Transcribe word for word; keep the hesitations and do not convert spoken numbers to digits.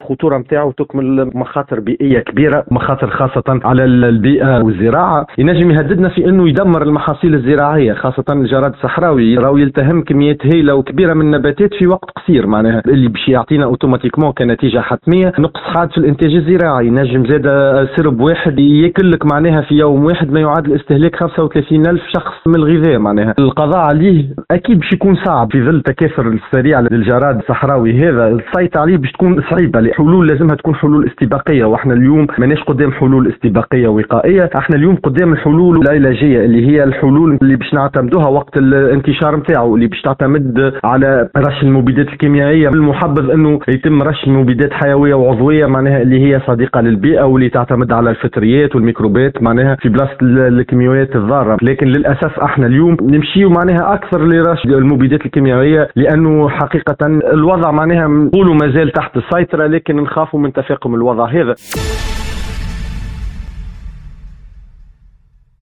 الخطورة متاعه تكمل مخاطر بيئية كبيرة، مخاطر خاصة على البيئة والزراعة. ينجم يهددنا في انه يدمر المحاصيل الزراعية، خاصة الجراد الصحراوي راهو يلتهم كميات هائلة وكبيرة من النباتات في وقت قصير، معناها اللي باش يعطينا اوتوماتيكمون كنتيجة حتمية نقص حاد في الانتاج الزراعي. ينجم زاد سرب واحد ياكلك معناها في يوم واحد ما يعادل استهلاك خمسة وثلاثين ألف شخص من الغذاء. معناها القضاء عليه اكيد باش يكون صعب في ظل تكاثر السريع للجراد الصحراوي هذا. السيطرة عليه باش تكون صعيبة، الحلول لازمها تكون حلول استباقية، واحنا اليوم ماناش قدام حلول استباقية وقائية، احنا اليوم قدام الحلول العلاجية اللي هي الحلول اللي باش نعتمدوها وقت الانتشار نتاعو، اللي باش تعتمد على رش المبيدات الكيميائية. المحبذ انه يتم رش مبيدات حيوية وعضوية معناها اللي هي صديقة للبيئة واللي تعتمد على الفطريات والميكروبات معناها في بلاصة الكيماويات الضارة. لكن للأسف احنا اليوم نمشيو معناها اكثر لرش المبيدات الكيميائية، لانه حقيقة الوضع معناها نقولوا مازال تحت السيطرة، لكن نخافوا من تفاقم الوضع هذا.